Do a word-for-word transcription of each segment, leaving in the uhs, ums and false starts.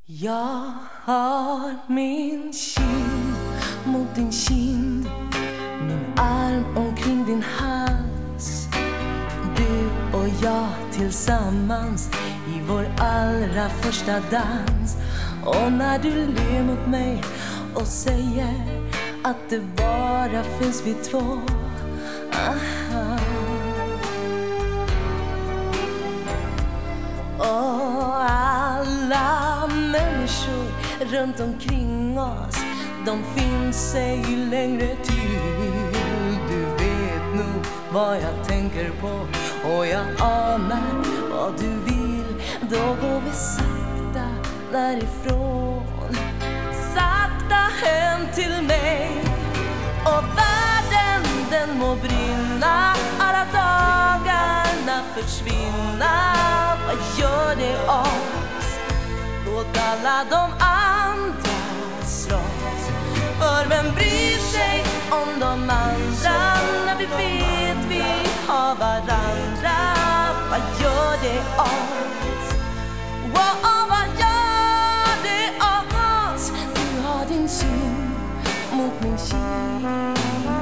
Jag har min kind mot din kind, min arm omkring din hals. Du och jag tillsammans i vår allra första dans. Och när du ler mot mig och säger att det bara finns vi två. Aha. Och alla människor runt omkring oss, de finns ej längre till. Du vet nog vad jag tänker på, och jag anar vad du vill. Då går vi sakta därifrån, sakta hem till mig. Och världen, den må brinna, alla dagarna försvinna. Vad gör det oss? Låt alla de andra slåss. För vem bryr sig om de andra när vi vet vi har varandra? Vad gör det oss? Wow, vad gör det oss? Du har din kind mot min kind.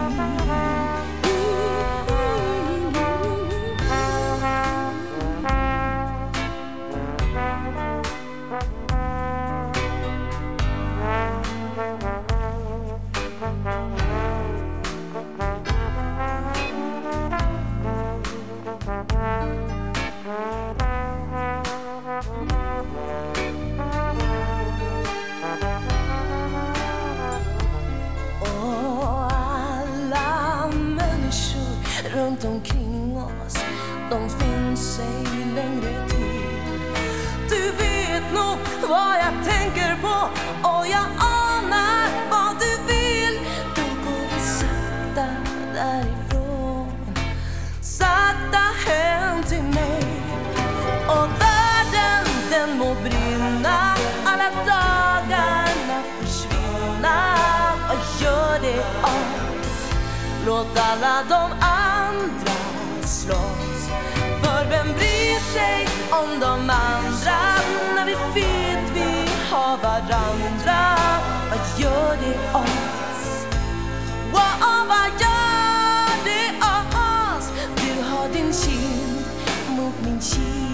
Runt omkring oss, de finns ej längre till. Du vet nog vad jag tänker på, och jag anar vad du vill. Då går vi sakta därifrån, sakta hem till mig. Och världen, den må brinna, alla dagarna försvinna. Vad gör det oss? Låt alla de andra slåss. För vem bryr sig om de andra när vi vet vi har varandra? Vad gör det oss? Wow, vad gör det oss? Du har din kind mot min kind.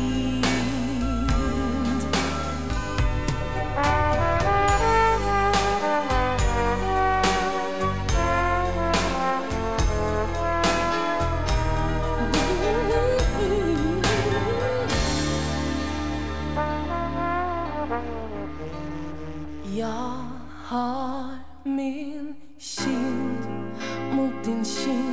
Jag har min kind mot din kind.